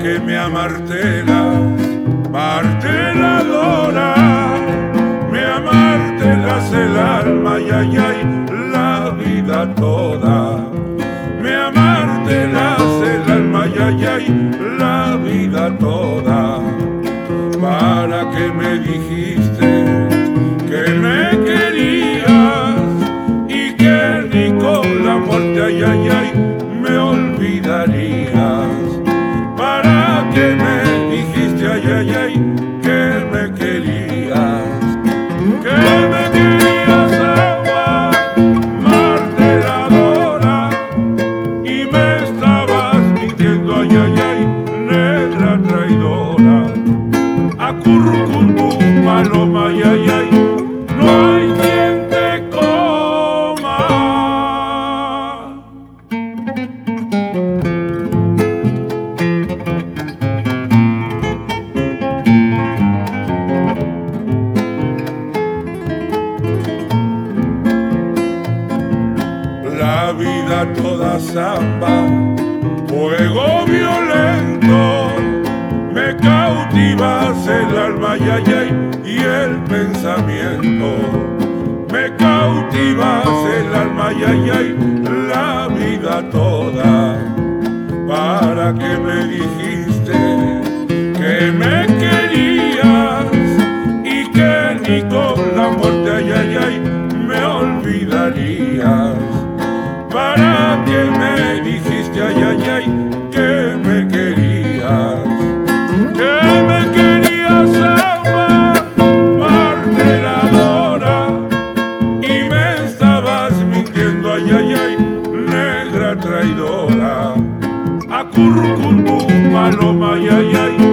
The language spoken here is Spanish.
que me amartelas, marteladora, me amartelas el alma, y ay, ay, la vida toda. Me amartelas el alma, y ay, ay, la vida toda. ¿Para qué me dijiste que me querías y que ni con la muerte, ay, ay, ay, me olvidarías? ¿Para qué me dijiste, ay, ay, ay, que me querías? Que me querías, agua marteladora, y me estabas mintiendo, ay, ay, ay, negra traidora. Acurrucurú, paloma, ay, ay, ay, no hay quien te coma. La vida toda samba, fuego violento, me cautivas el alma, ay, ay, ay, y el pensamiento. Me cautivas el alma, ay, ay, ay, la vida toda. ¿Para qué me dijiste que me querías y que ni con la muerte, ay, ay, ay, me olvidarías? ¿Para qué me dijiste, ay, ay, ay, que me querías? Que me querías, agua marteladora, y me estabas mintiendo, ay, ay, ay, negra traidora. Acurrucurú, paloma, ay, ay, ay,